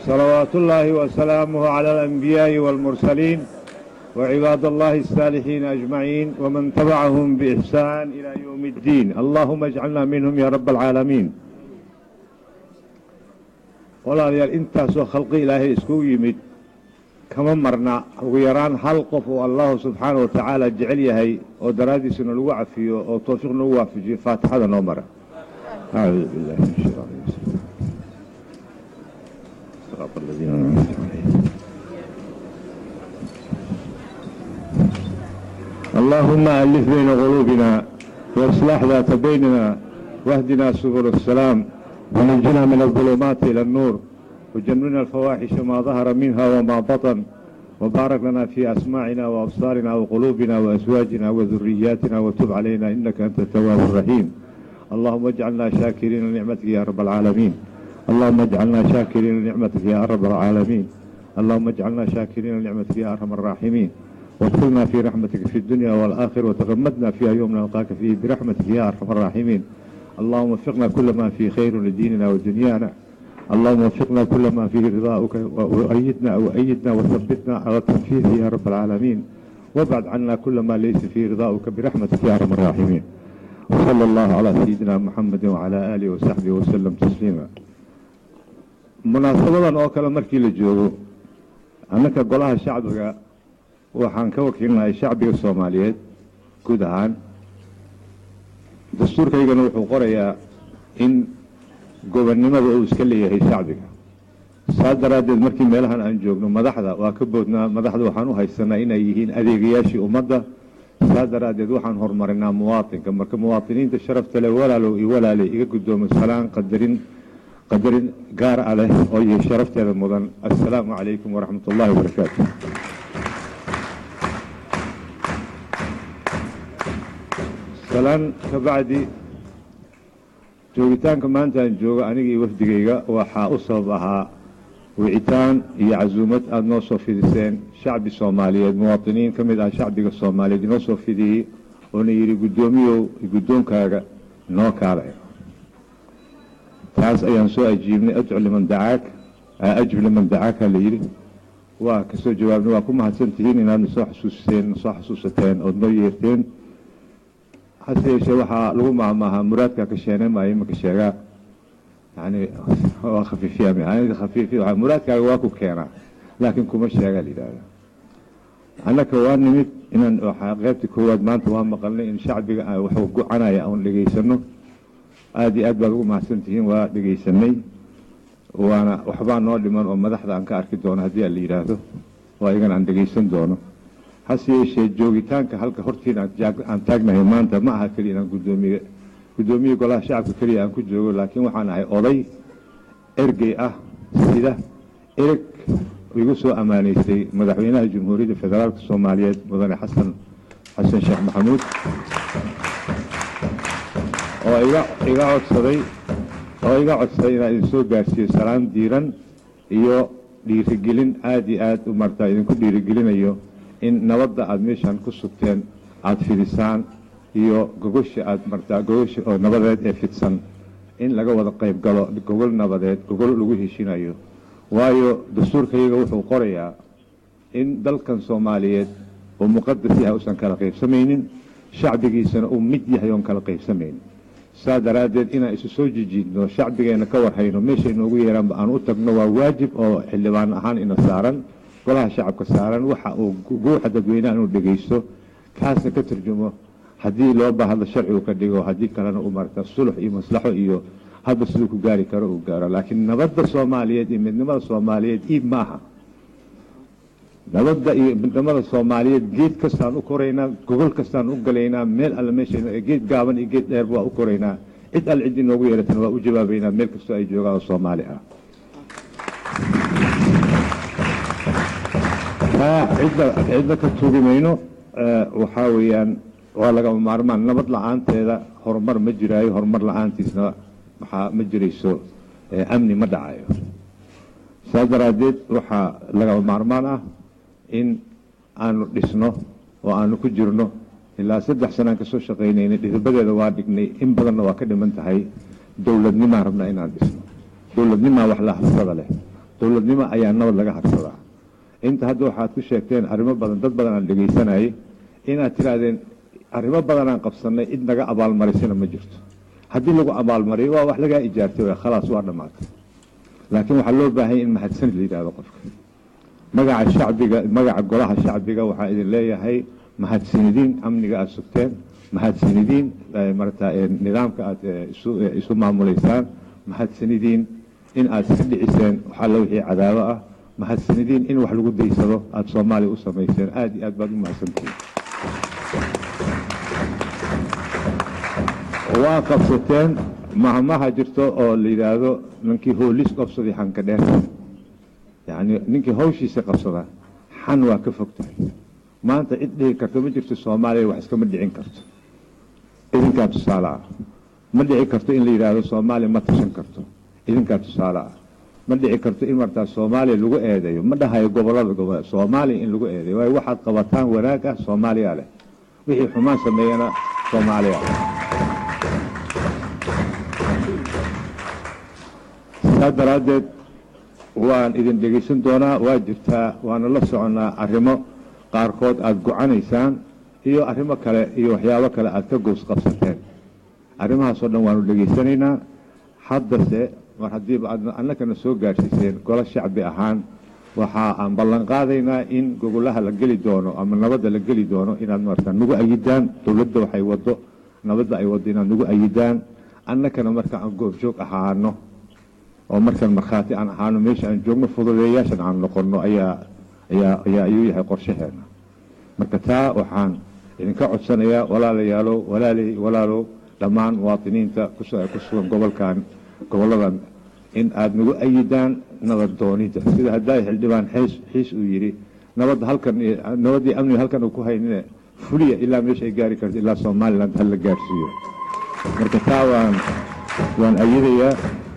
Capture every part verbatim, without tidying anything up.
صلوات الله وسلامه على الأنبياء والمرسلين وعباد الله الصالحين أجمعين ومن تبعهم بإحسان إلى يوم الدين. اللهم اجعلنا منهم يا رب العالمين. walaalyaal intaasoo khalqi ilaahay iskugu yimid kama marna ugu yaraan hal qof oo allahu subxaanahu wa tacaala jecel yahay oo daraaddiisana lagu cafiyo oo towfiiq nagu waafajiyo faatixada noo mara. acuudu billahi min shaytaani rajiim. siraata aladiina an'amta calayhim. allahumma alif bayna quluubina واصلح ذات بيننا واهدنا سبل السلام ونجنا من الظلمات إلى النور وجنبنا الفواحش ما ظهر منها وما بطن وبارك لنا في أسماعنا وأبصارنا وقلوبنا وأزواجنا وذرياتنا وتب علينا إنك أنت التواب الرحيم. اللهم اجعلنا شاكرين لنعمتك يا رب العالمين. اللهم اجعلنا شاكرين لنعمتك يا رب العالمين. اللهم اجعلنا شاكرين لنعمتك يا أرحم الراحمين. وادخلنا في رحمتك في الدنيا والآخرة وتغمدنا فيها يوم نلقاك فيه برحمتك يا أرحم الراحمين. اللهم وفقنا كل ما فيه خير لديننا ودنيانا. اللهم وفقنا كل ما فيه رضاؤك وأيدنا وأيدنا وثبتنا على تنفيذه يا رب العالمين. وابعد عنا كل ما ليس فيه رضاؤك برحمتك يا أرحم الراحمين. وصلى الله على سيدنا محمد وعلى آله وصحبه وسلم تسليما. مناسبة oo kale markii la joogo annaka golaha shacbiga waxaan ka wakiilnahay shacbiga Soomaaliyeed guud ahaan dastuurkaygana wuxuu qorayaa in gobonnimada uu iska leeyahay shacbiga. saa daraaddeed markii meelahan aan joogno madaxda waa ka boodnaa. madaxda waxaan u haysanaa inay yihiin adeegayaashii ummadda. saa daraaddeed waxaan horumarinaa muwaatinka. marka muwaatiniinta sharafta leh walaalow iyo walaaley iga guddoomo salaan qadarin qadarin gaar ah leh oo iyo sharafteeda mudan. assalaamu calaykum waraxmat ullaahi wabarakaatu. salaan ka bacdi joogitaanka maanta aan joogo aniga iyo wafdigayga waxaa u sabab ahaa wicitaan iyo casuumad aada noo soo fidiseen shacbi soomaaliyeed, muwaatiniin ka mid ah shacbiga soomaaliyeed inoo soo fidiyey oona yidhi guddoomiyow guddoonkaaga noo kaalay. taas ayaan soo ajiibnay. adcu liman dacaak ajib liman dacaaka la yidhi. waa kasoo jawaabnay. waa ku mahadsan tihiin inaadna soo xasuusteen soo xasuusateen ood noo yeerteen. hase yeeshee waxaa lagu maahmaahaa muraadka ka sheenay maayo imaka sheegaa yani waa khafiifiya aniga khafiifiya waxaa muraadkaaga waa ku keenaa laakiin kuma sheegaa la yidhaahda. annaka waa nimid inaan waxaa qaybta koowaad maanta waa maqalnay in shacbiga waxuu gocanaya aan dhegaysano. aada iyo aad baad ugu mahadsan tihiin. waa dhegaysanay waana waxbaa noo dhiman oo madaxda aan ka arki doono haddii aan la yidhaahdo waa igan aan dhegaysan doono. hase yeeshee joogitaanka halka hortiin aan taagnahay maanta ma aha keliya inaan guddoomiye guddoomiye golaha shacabka keliya aan ku joogo, laakiin waxaan ahay oday ergey ah sida ereg igu soo ammaanaystay madaxweynaha jamhuuriyadda federaalka soomaaliyeed mudane xasan xasan sheekh maxamuud oo iga iga codsaday oo iga codsaday inaan idin soo gaarsiiyo salaan diiran iyo dhiirigelin aada iyo aada u martaa idinku dhiirigelinayo in nabadda aada meeshaan ku sugteen aada fidisaan iyo gogosha aada martaa gogosha oo nabadeed ee fidsan in laga wada qayb galo gogol nabadeed gogol lagu heshinayo. waayo dastuurkayaga wuxuu qorayaa in dalkan soomaaliyeed oo muqadas yahay uusan kala qaybsamaynin, shacbigiisana uu mid yahay oon kala qaybsamaynin. saa daraaddeed inaan isu soo jijiidno shacbigeenna ka warhayno meesha inoogu yeeraanba aan u tagno waa waajib oo xildhibaan ahaan ina saaran, golaha shacabka saaran. waxa uu guuxa dadweynaha inuu dhegaysto kaasna ka turjumo haddii loo baahdo sharcigu ka dhigo, haddii kalena u marta sulux iyo maslaxo iyo hadba siduu ku gaari karo uu gaaro. laakiin nabadda soomaaliyeed iyo midnimada soomaaliyeed iib maaha. nabadda iyo midnimada soomaaliyeed geed kastaan u koraynaa, gogol kastaan u galaynaa, meel alle meesha geed gaaban iyo geed dheerba waa u koraynaa. cid alle cid inoogu yeeratana waa u jawaabaynaa meel kastoo ay joogaan oo soomaali ah. cidda cidda ka tuugi mayno. waxaa weeyaan waa lagama maarmaan. nabad la-aanteeda horumar ma jiraayo, horumar la-aantiisna waxaa ma jirayso amni ma dhacayo. saa daraaddeed waxaa lagama maarmaan ah in aanu dhisno oo aanu ku jirno. ilaa saddex sanaan kasoo shaqaynaynay, dhidabadeeda waa dhignay, in badanna waa ka dhiman tahay. dowladnimaan rabnaa inaan dhisno. dowladnimaa wax lahafsada leh. dowladnimo ayaa nabad laga habsadaa inta hadda waxaad ku sheegteen arrimo badan dad badan aan dhegaysanayay inaad tirahdeen arrimo badan aan qabsanay cid naga abaalmarisana ma jirto haddii lagu abaalmariyo waa wax lagaa ijaartay way khalaas waa dhammaatay laakiin waxaa loo baahan in mahadsanid la yidhaahdo qofka magaca shacbiga magaca golaha shacbiga waxaa idin leeyahay mahadsanidin amniga aad sugteen mahadsanidin marata nidaamka aad isu maamulaysaan mahadsanidin in aad iska dhiciseen waxaa la wixii cadaabo ah mahadsanidin in wax lagu daysado aada soomaaliya u samayseen aad iyo aad baad u mahadsantihiin waa qabsateen mahmaha jirto oo la yidhaahdo ninkii hoolis qabsaday xanka dheer yacni ninkii hawshiisa qabsada xan waa ka fog tahay maanta cid dhihi karto ma jirto soomaaliya wax iskama dhicin karto idinkaa tusaale ah ma dhici karto in la yidhaahdo soomaaliya ma tashan karto idinkaa tusaale ah ma dhici karto in martaa soomaaliya lagu eedeeyo ma dhahayo gobolada gobolada soomaaliya in lagu eedeeyo waayo waxaad qabataan wanaag ah soomaaliya leh wixii xumaan sameeyana soomaaliya saa daraaddeed waan idin dhegaysan doonaa waa jirtaa waana la soconaa arrimo qaarkood aada gocanaysaan iyo arrimo kale iyo waxyaabo kale aad ka gows qabsateen arrimahaasoo dhan waanu dhegaysanaynaa haddase mar haddiiba aad annakana soo gaadhsiiseen golo shacbi ahaan waxa aan ballan qaadaynaa in gogolaha la geli doono ama nabadda la geli doono inaad markaa nagu ayidaan dowladda waxay waddo nabadda ay waddo inaad nagu ayidaan annakana marka aan goobjoog ahaano oo markaan markhaati aan ahaano meesha aan joogno fududeeyaashan aan noqonno ayaa ayaa ayaa ayuu yahay qorshaheena marka taa waxaan idinka codsanayaa walaalayaalow walaalay walaalow dhammaan muwaadiniinta ku sugan gobolkan goboladan in aada nagu ayidaan nabad doonida sida haddaa xildhibaan xiis xiis uu yidhi nabadda halkan nabaddii amniga halkan uu ku haynine fuliya ilaa meesha ay gaari karto ilaa somaliland hal la gaarsiiyo marka taa waan waan ayidayaa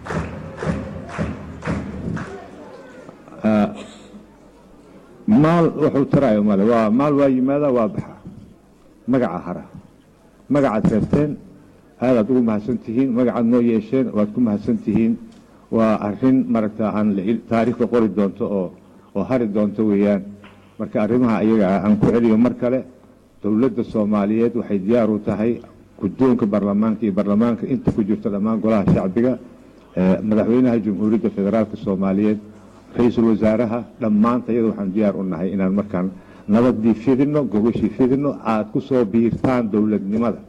maal wuxuu taraayo male waa maal waa yimaada waa baxa magaca hara magacaad reebteen aadaad ugu mahadsan tihiin magacaad noo yeesheen waad ku mahadsan tihiin waa arrin maragta aan taariikhda qori doonto oo oo hari doonto weeyaan marka arrimaha ayaga aan ku celiyo mar kale dowladda soomaaliyeed waxay diyaar u tahay guddoonka baarlamaanka iyo baarlamaanka inta ku jirta dhammaan golaha shacbiga madaxweynaha jamhuuriyadda federaalka soomaaliyeed ra-iisul wasaaraha dhammaanta iyada waxaan diyaar u nahay inaan markaan nabaddii fidino gogashii fidino aada ku soo biirtaan dowladnimada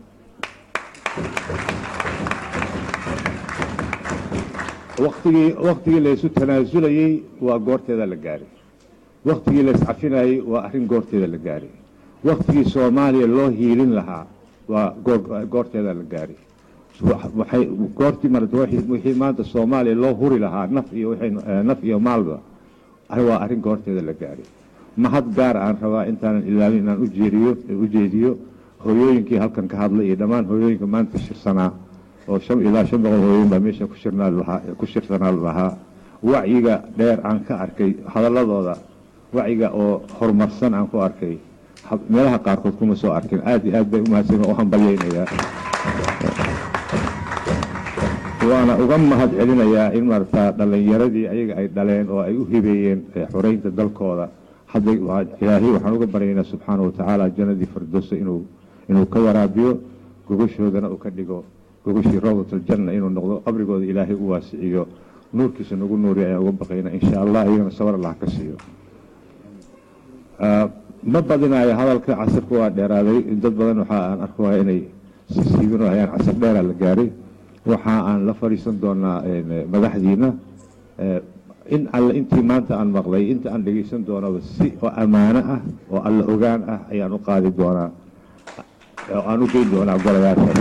waktigii waktigii laysu tanaasulayey waa goorteeda la gaaray waktigii lays cafinayey waa arrin goorteeda la gaaray waktigii soomaaliya loo hiilin lahaa waa goorteeda la gaaray waxay goortii mar wixii maanta soomaaliya loo huri lahaa naf iyo naf iyo maalba waa arrin goorteeda la gaaray mahad gaar aan rabaa intaanan ilaalin inaan ujeediyo ujeediyo hooyooyinkii halkan ka hadlay iyo dhammaan hooyooyinka maanta shirsanaa oo shan ilaa shan boqol hooyooyin baa meesha ku shirnaa lahaa ku shirsanaa lahaa wacyiga dheer aan ka arkay hadaladooda wacyiga oo horumarsan aan ku arkay meelaha qaarkood kuma soo arkin aad iyo aad bay u mahadsan oo hambalyaynayaa waana uga mahad celinayaa in maaragtaa dhalinyaradii ayaga ay dhaleen oo ay u hibeeyeen xoreynta dalkooda hadda ilaahay waxaan uga baryaynaa subxaana watacaala jannadii firdowsa inuu inuu ka waraabiyo gogoshoodana uu ka dhigo gogashii rawdatuljanna inuu noqdo qabrigooda ilaahay u waasiciyo nuurkiisa nagu nuuri ayaan uga baqaynaa insha allah iyagana sabar allah ka siiyo ma badinayo hadalka casirka waa dheeraaday dad badan waxa aan arkaya inay sisiibinayaan casir dheeraa la gaaray waxa aan la fariisan doonaa madaxdiina in alla intii maanta aan maqlay inta aan dhegaysan doonaba si oo ammaano ah oo alla ogaan ah ayaan u qaadi doonaa oo aan u geyn doonaa golayaasha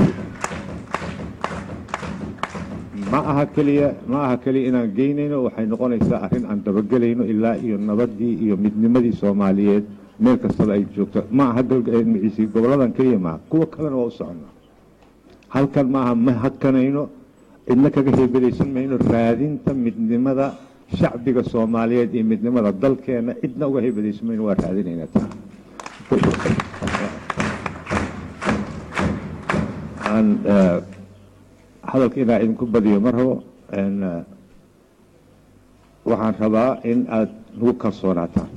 ma aha keliya ma aha keliya inaan geynayno waxay noqonaysaa arrin aan dabagelayno ilaa iyo nabaddii iyo midnimadii soomaaliyeed meel kastaba ay joogto ma aha magaciisii goboladan keliya maaha kuwa kalena waa u soconnaa halkan maaha ma hakanayno cidna kaga heebelaysan mayno raadinta midnimada shacbiga soomaaliyeed iyo midnimada dalkeena cidna uga heebelaysan mayno waa raadinaynaa taa aan hadalka inaa idinku badiyo ma rabo waxaan rabaa in aad nagu kalsoonaataan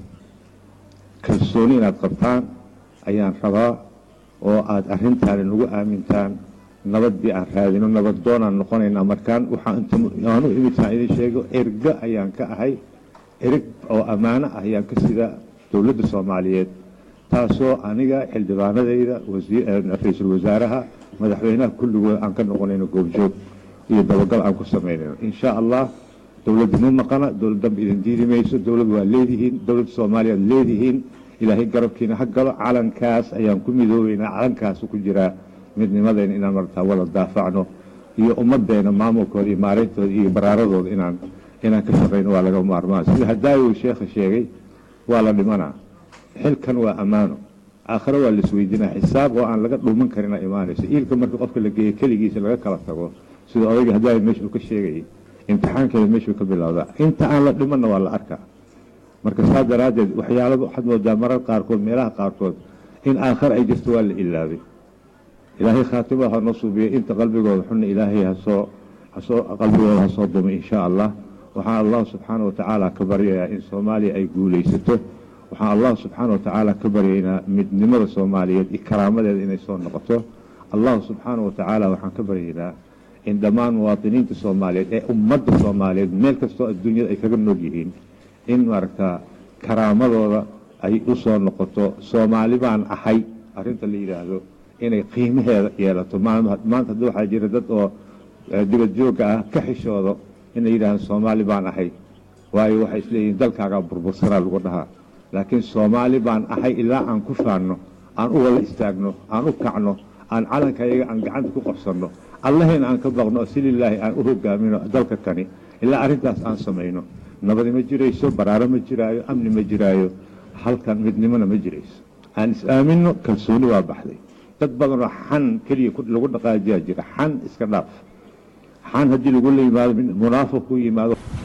kalsooni inaad qabtaan ayaan rabaa oo aad arrintaani nagu aamintaan nabadii aan raadino nabad doonaan noqonaynaa markaan waxaan u imitaan idin sheego erga ayaan ka ahay ereg oo ammaano ah ayaan ka sida dowladda soomaaliyeed taasoo aniga xildhibaanadayda ra-iisul wasaaraha madaxweynaha kulligood aan ka noqonayno goobjoog iyo dabagal aan ku samaynayno insha allah dowladda ma maqana dowlad dambe idin diidi mayso dowlad waa leedihiin dowladda soomaaliyaad leedihiin ilaahay garabkiina ha galo calankaas ayaan ku midoobeynaa calankaasu ku jiraa midnimadayna inaan martaa wada daafacno iyo ummaddeena maamulkooda iyo maarayntooda iyo baraaradooda inaan inaan ka shaqayno waa laga maarmaan sida hadaayow sheekha sheegay waa la dhimanaa xilkan waa ammaano aakhare waa la isweydiinaa xisaab oo aan laga dhuuman karina imaanayso iilka marka qofka la geeyo keligiisa laga kala tago sida odayga hadaayo meesha uu ka sheegayay imtixaankeeda meeshuu ka bilowdaa inta aan la dhimanna waa la arkaa marka saa daraaddeed waxyaalaba waxaad moodaa marar qaarkood meelaha qaarkood in aakhare ay jirto waa la ilaabay ilaahay khaatimada ha noo suubiyey inta qalbigooda xunna ilaahay hasoo hasoo qalbigooda hasoo dumay insha allah waxaan allah subxaana wa tacaala ka baryayaa in soomaaliya ay guulaysato waxaan allah subxaana wa tacaala ka baryaynaa midnimada soomaaliyeed iyo karaamadeeda inay soo noqoto allah subxaana wa tacaala waxaan ka baryaynaa in dhammaan muwaadiniinta soomaaliyeed ee ummadda soomaaliyeed meel kastoo adduunyada ay kaga nool yihiin in maaragtaa karaamadooda ay u soo noqoto soomaali baan ahay arrinta la yidhaahdo inay qiimaheeda yeelato maanta hadda waxaa jira dad oo dibad joogga ah ka xishoodo inay yidhahdaan soomaali baan ahay waayo waxay isleeyihiin dalkaagaa burbursanaa lagu dhahaa laakiin soomaali baan ahay ilaa aan ku faanno aan u wada istaagno aan u kacno aan calankayaga aan gacanta ku qabsanno allahayna aan ka baqno si lilaahi aan u hogaamino dalka kani ilaa arrintaas aan samayno nabadi ma jirayso baraaro ma jiraayo amni ma jiraayo halkan midnimona ma jirayso aan is-aaminno kalsooni waa baxday dad badanoo xan keliya lagu dhaqaajiyaa jira xan iska dhaaf xan haddii lagu la yimaado munaafiq ku yimaado